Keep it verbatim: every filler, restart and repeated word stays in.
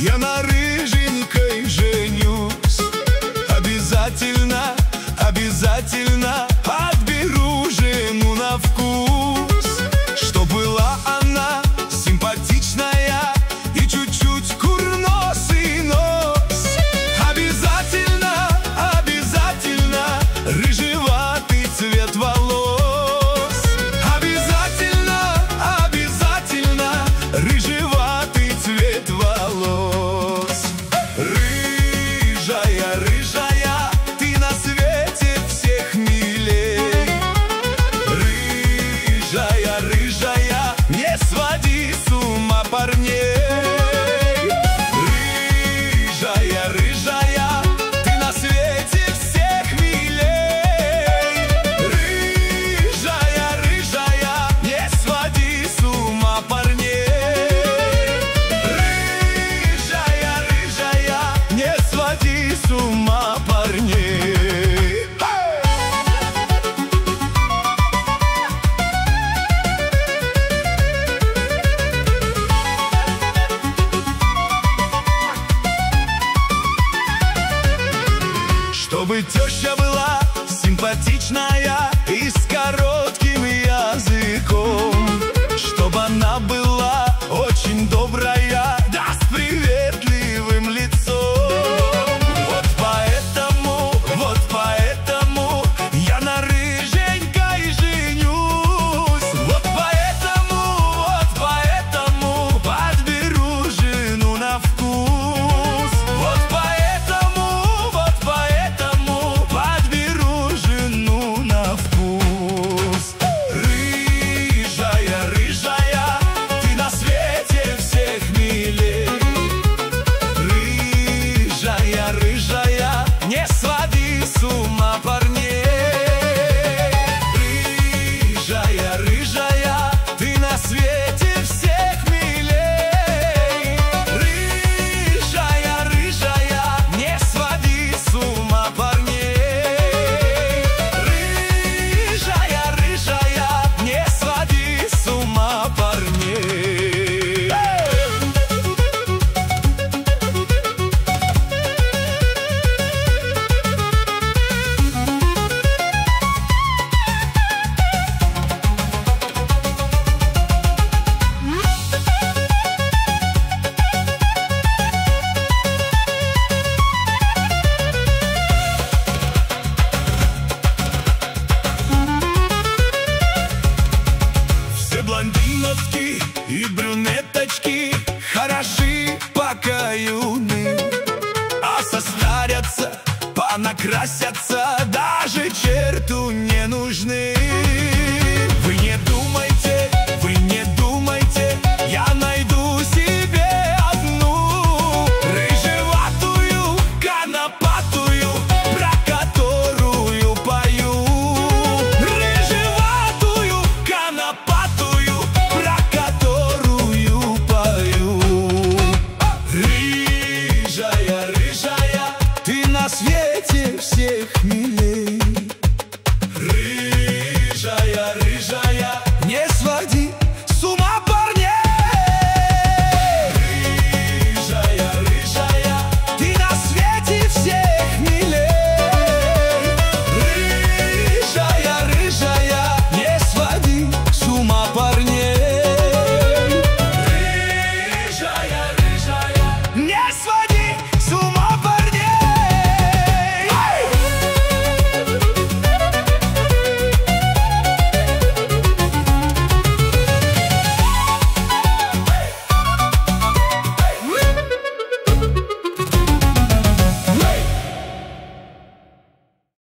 я на рыженькой женюсь. Обязательно, обязательно подберу жену на вкус, чтоб была она симпатичная и чуть-чуть курносый нос. Обязательно, обязательно рыжеватый цвет волос. Обязательно, обязательно рыжеватый цвет волос. Рыжая, рыжая, ты на свете всех милей. Рыжая, рыжая, не своди с ума парней. Рыжая, рыжая, ты на свете всех милей. Рыжая, рыжая, не своди с ума парней. Рыжая, рыжая, не своди с ума парней. Чтобы теща была симпатичная и с коротким языком, чтобы она была очень добрая, да с приветливым лицом. Вот поэтому, вот поэтому я на рыженькой женюсь. Вот поэтому, вот поэтому подберу жену на вкус. Вот поэтому, вот поэтому подберу жену на вкус. Рыжая, рыжая, ты на свете всех милей. Рыжая, рыжая, не своди с ума парней. Рыжая, рыжая, ты на свете всех милей. Рыжая, рыжая, не своди с ума парней. Рыжая, рыжая, не своди с ума парней. Все блондиночки и брюнеточки хороши, пока юны, а состарятся, понакрасятся, даже черту не нужны. Вы не думайте, вы не думайте, я найду себе одну рыжеватую, конопатую, про которую пою. Рыжеватую, конопатую, про которую пою. Рыжая, рыжая, ты на свете всех милей.